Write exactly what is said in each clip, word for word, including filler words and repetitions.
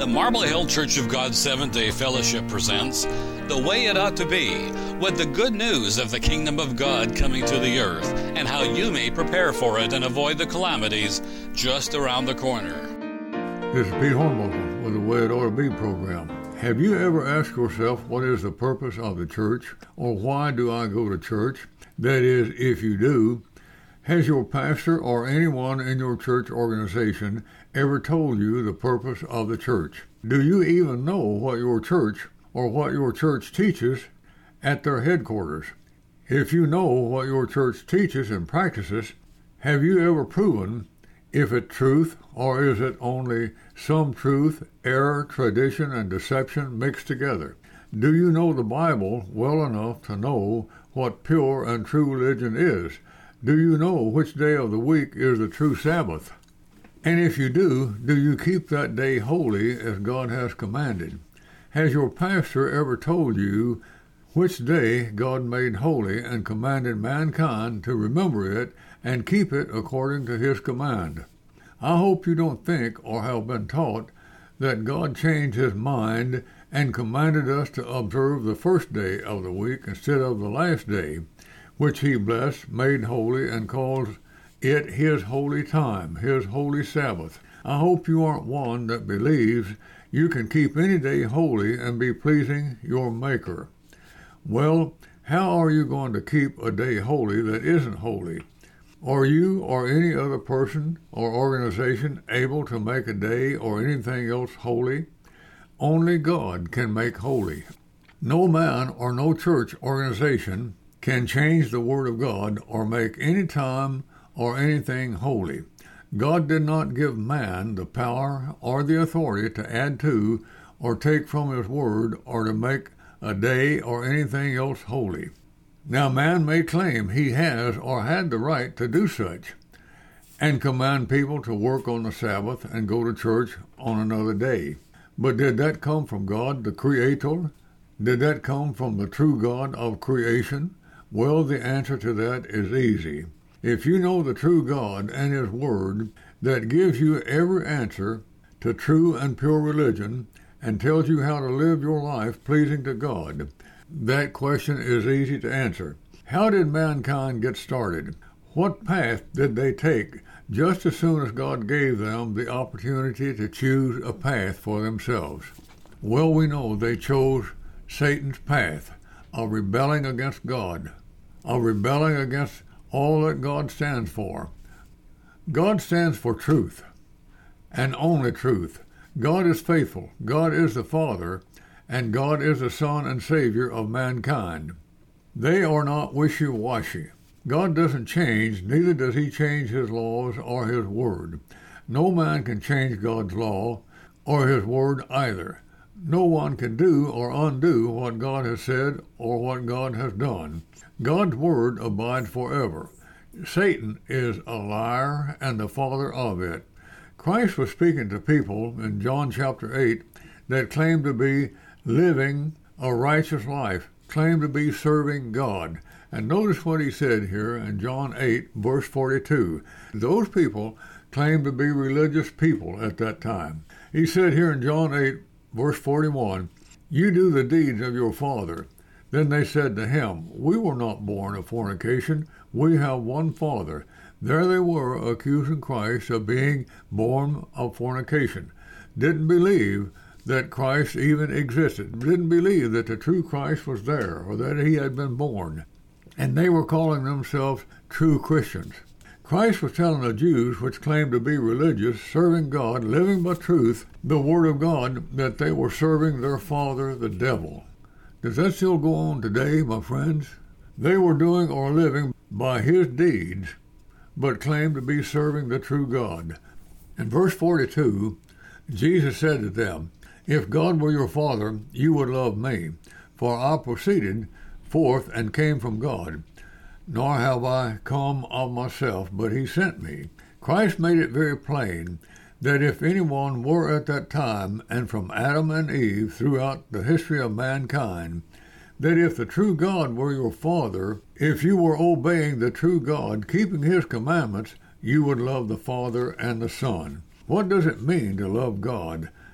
The Marble Hill Church of God Seventh-day Fellowship presents The Way It Ought to Be, with the good news of the kingdom of God coming to the earth and how you may prepare for it and avoid the calamities just around the corner. This is Pete Hornbuckle with the Way It Ought to Be program. Have you ever asked yourself what is the purpose of the church, or why do I go to church? That is, if you do, has your pastor or anyone in your church organization ever told you the purpose of the church? Do you even know what your church or what your church teaches at their headquarters? If you know what your church teaches and practices, have you ever proven if it's truth or is it only some truth, error, tradition, and deception mixed together? Do you know the Bible well enough to know what pure and true religion is? Do you know which day of the week is the true Sabbath? And if you do, do you keep that day holy as God has commanded? Has your pastor ever told you which day God made holy and commanded mankind to remember it and keep it according to his command? I hope you don't think or have been taught that God changed his mind and commanded us to observe the first day of the week instead of the last day, which he blessed, made holy, and calls it his holy time, his holy Sabbath. I hope you aren't one that believes you can keep any day holy and be pleasing your Maker. Well, how are you going to keep a day holy that isn't holy? Are you or any other person or organization able to make a day or anything else holy? Only God can make holy. No man or no church organization can change the Word of God or make any time or anything holy. God did not give man the power or the authority to add to or take from his Word or to make a day or anything else holy. Now man may claim he has or had the right to do such and command people to work on the Sabbath and go to church on another day. But did that come from God, the Creator? Did that come from the true God of creation? Well, the answer to that is easy. If you know the true God and his Word that gives you every answer to true and pure religion and tells you how to live your life pleasing to God, that question is easy to answer. How did mankind get started? What path did they take just as soon as God gave them the opportunity to choose a path for themselves? Well, we know they chose Satan's path of rebelling against God, of rebelling against all that God stands for. God stands for truth, and only truth. God is faithful. God is the Father, and God is the Son and Savior of mankind. They are not wishy-washy. God doesn't change, neither does he change his laws or his word. No man can change God's law or his word either. No one can do or undo what God has said or what God has done. God's word abides forever. Satan is a liar and the father of it. Christ was speaking to people in John chapter eight that claimed to be living a righteous life, claimed to be serving God. And notice what he said here in John eight, verse forty-two. Those people claimed to be religious people at that time. He said here in John eight, verse forty-one, "You do the deeds of your father." Then they said to him, "We were not born of fornication. We have one Father." There they were, accusing Christ of being born of fornication. Didn't believe that Christ even existed. Didn't believe that the true Christ was there or that he had been born. And they were calling themselves true Christians. Christ was telling the Jews, which claimed to be religious, serving God, living by truth, the Word of God, that they were serving their father, the devil. Does that still go on today, my friends? They were doing or living by his deeds, but claimed to be serving the true God. In verse forty-two, Jesus said to them, "If God were your Father, you would love me, for I proceeded forth and came from God, nor have I come of myself, but he sent me." Christ made it very plain that if anyone were at that time, and from Adam and Eve throughout the history of mankind, that if the true God were your Father, if you were obeying the true God, keeping his commandments, you would love the Father and the Son. What does it mean to love God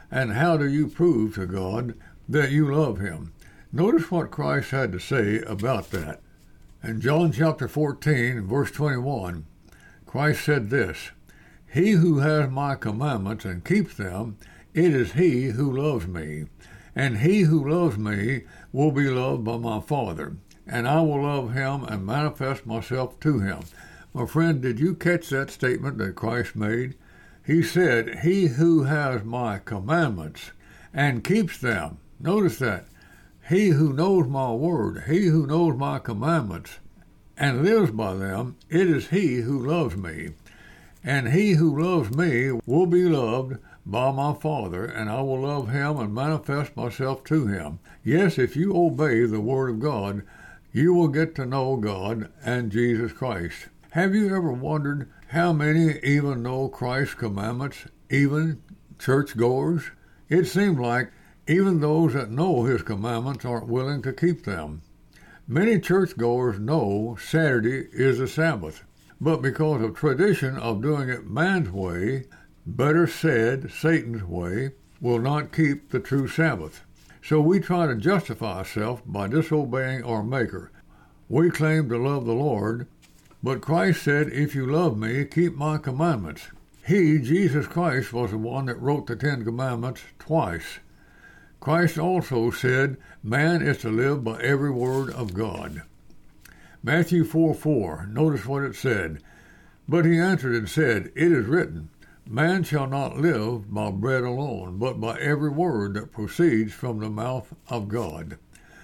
And how do you prove to God that you love him? Notice what Christ had to say about that. In John chapter fourteen, verse twenty-one, Christ said this, "He who has my commandments and keeps them, it is he who loves me. And he who loves me will be loved by my Father, and I will love him and manifest myself to him." My friend, did you catch that statement that Christ made? He said, "He who has my commandments and keeps them." Notice that. He who knows my word, he who knows my commandments and lives by them, it is he who loves me. And he who loves me will be loved by my Father, and I will love him and manifest myself to him. Yes, if you obey the word of God, you will get to know God and Jesus Christ. Have you ever wondered how many even know Christ's commandments, even churchgoers? It seems like even those that know his commandments aren't willing to keep them. Many churchgoers know Saturday is the Sabbath, but because of tradition of doing it man's way, better said, Satan's way, will not keep the true Sabbath. So we try to justify ourselves by disobeying our Maker. We claim to love the Lord, but Christ said, "If you love me, keep my commandments." He, Jesus Christ, was the one that wrote the Ten Commandments twice. Christ also said, man is to live by every word of God. Matthew four four, notice what it said. But he answered and said, "It is written, man shall not live by bread alone, but by every word that proceeds from the mouth of God."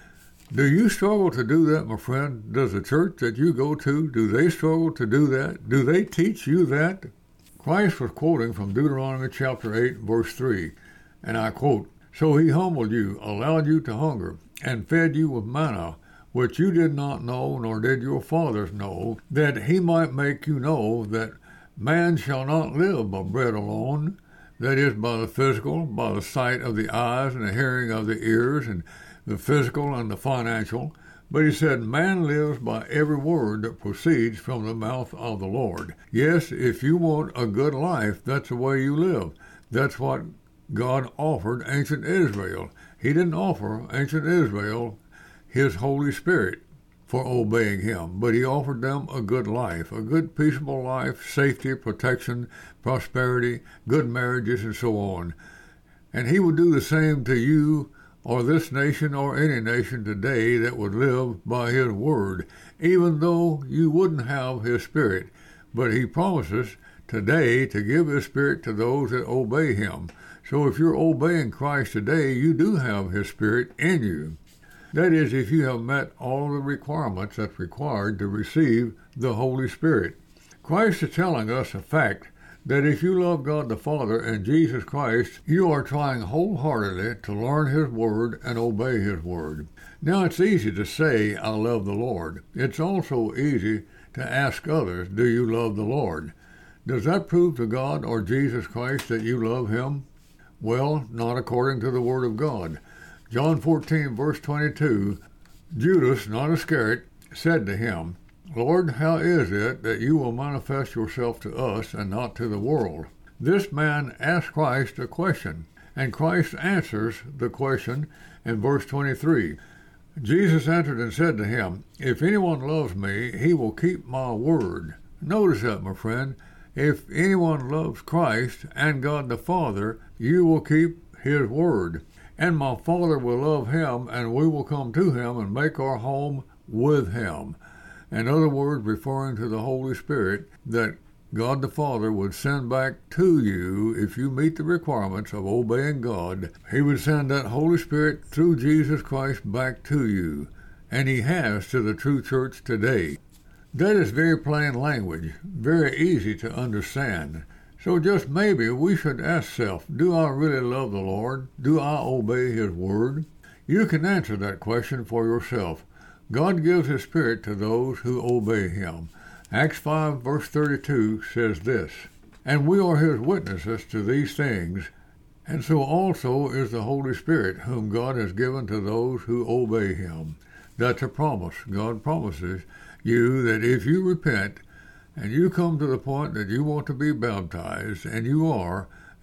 Do you struggle to do that, my friend? Does the church that you go to, do they struggle to do that? Do they teach you that? Christ was quoting from Deuteronomy chapter eight, verse three, and I quote, "So he humbled you, allowed you to hunger, and fed you with manna, which you did not know, nor did your fathers know, that he might make you know that man shall not live by bread alone," that is, by the physical, by the sight of the eyes and the hearing of the ears, and the physical and the financial. But he said, man lives by every word that proceeds from the mouth of the Lord. Yes, if you want a good life, that's the way you live. That's what God offered ancient Israel. He didn't offer ancient Israel his Holy Spirit for obeying him, but he offered them a good life, a good peaceable life, safety, protection, prosperity, good marriages, and so on. And he would do the same to you or this nation or any nation today that would live by his word, even though you wouldn't have his Spirit. But he promises today to give his Spirit to those that obey him. So if you're obeying Christ today, you do have his Spirit in you. That is, if you have met all the requirements that's required to receive the Holy Spirit. Christ is telling us a fact that if you love God the Father and Jesus Christ, you are trying wholeheartedly to learn his word and obey his word. Now, it's easy to say, "I love the Lord." It's also easy to ask others, "Do you love the Lord?" Does that prove to God or Jesus Christ that you love him? Well, not according to the word of God. John fourteen, verse twenty-two, Judas, not Iscariot, said to him, "Lord, how is it that you will manifest yourself to us and not to the world?" This man asked Christ a question, and Christ answers the question in verse twenty-three. Jesus answered and said to him, "If anyone loves me, he will keep my word." Notice that, my friend. If anyone loves Christ and God the Father, you will keep his word. And my Father will love him, and we will come to him and make our home with him. In other words, referring to the Holy Spirit that God the Father would send back to you if you meet the requirements of obeying God. He would send that Holy Spirit through Jesus Christ back to you, and he has to the true church today. That is very plain language, very easy to understand. So just maybe we should ask self, do I really love the Lord? Do I obey his word? You can answer that question for yourself. God gives his Spirit to those who obey him. Acts five, verse thirty-two says this, "And we are his witnesses to these things, and so also is the Holy Spirit, whom God has given to those who obey him." That's a promise. God promises you that if you repent and you come to the point that you want to be baptized, and you are,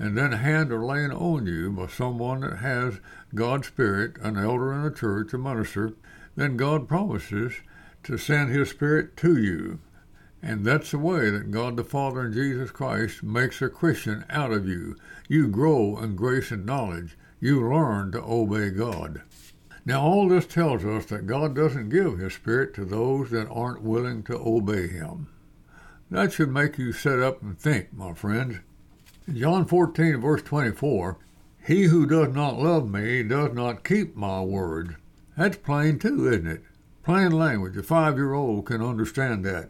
and then hand are laying on you by someone that has God's Spirit, an elder in a church, a minister, then God promises to send His Spirit to you. And that's the way that God the Father and Jesus Christ makes a Christian out of you. You grow in grace and knowledge. You learn to obey God. Now, all this tells us that God doesn't give His Spirit to those that aren't willing to obey Him. That should make you sit up and think, my friends. In John fourteen, verse twenty-four, he who does not love me does not keep my word. That's plain too, isn't it? Plain language. A five-year-old can understand that.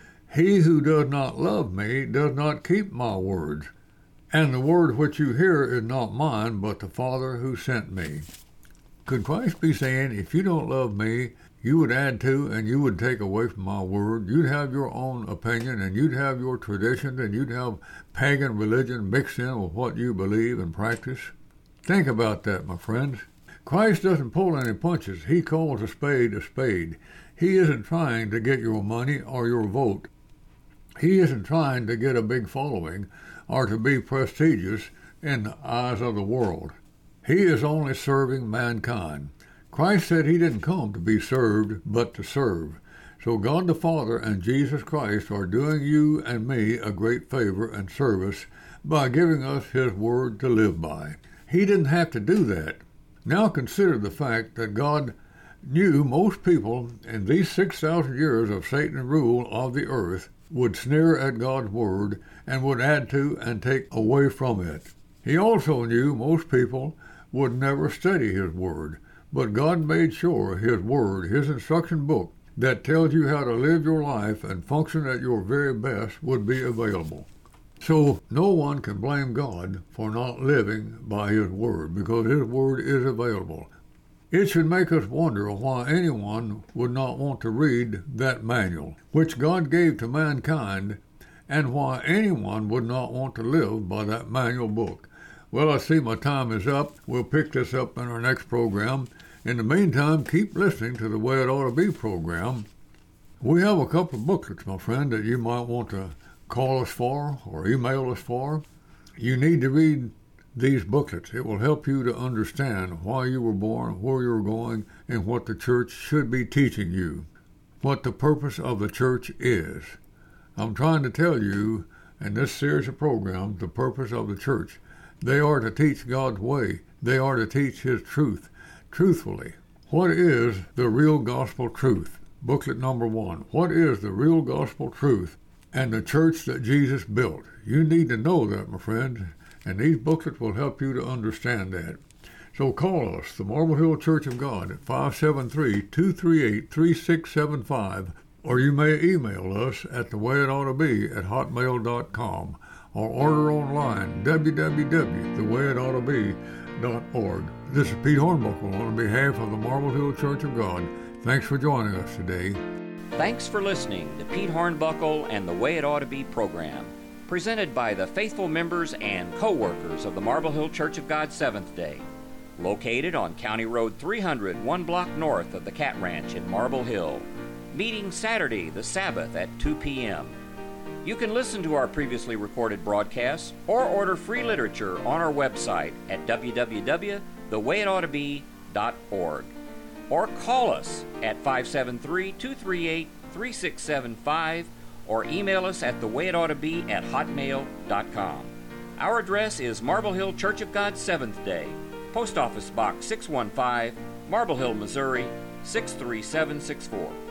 He who does not love me does not keep my words. And the word which you hear is not mine, but the Father who sent me. Could Christ be saying, if you don't love me, you would add to and you would take away from my word? You'd have your own opinion, and you'd have your traditions, and you'd have pagan religion mixed in with what you believe and practice? Think about that, my friends. Christ doesn't pull any punches. He calls a spade a spade. He isn't trying to get your money or your vote. He isn't trying to get a big following or to be prestigious in the eyes of the world. He is only serving mankind. Christ said He didn't come to be served, but to serve. So God the Father and Jesus Christ are doing you and me a great favor and service by giving us His word to live by. He didn't have to do that. Now consider the fact that God knew most people in these six thousand years of Satan's rule of the earth would sneer at God's word and would add to and take away from it. He also knew most people would never study His word, but God made sure His word, His instruction book, that tells you how to live your life and function at your very best would be available. So no one can blame God for not living by His word, because His word is available. It should make us wonder why anyone would not want to read that manual, which God gave to mankind, and why anyone would not want to live by that manual book. Well, I see my time is up. We'll pick this up in our next program. In the meantime, keep listening to the Way It Ought to Be program. We have a couple of booklets, my friend, that you might want to call us for or email us for. You need to read these booklets. It will help you to understand why you were born, where you were going, and what the church should be teaching you, what the purpose of the church is. I'm trying to tell you in this series of programs the purpose of the church. They are to teach God's way. They are to teach His truth truthfully. What is the real gospel truth? Booklet number one. What is the real gospel truth and the church that Jesus built? You need to know that, my friend, and these booklets will help you to understand that. So call us, the Marble Hill Church of God, at five seven three, two three eight, three six seven five, or you may email us at the way it ought to be at hotmail dot com, or order online, w w w dot the way it ought to be dot org. This is Pete Hornbuckle on behalf of the Marble Hill Church of God. Thanks for joining us today. Thanks for listening to Pete Hornbuckle and the Way It Ought to Be program, presented by the faithful members and co-workers of the Marble Hill Church of God Seventh-day, located on County Road three hundred, one block north of the Cat Ranch in Marble Hill, meeting Saturday the Sabbath at two p.m. You can listen to our previously recorded broadcasts or order free literature on our website at w w w dot the way it ought to be dot org, or call us at five seven three, two three eight, three six seven five, or email us at the way it ought to be at hotmail dot com. Our address is Marble Hill Church of God Seventh-day, Post Office Box six one five, Marble Hill, Missouri six three seven six four.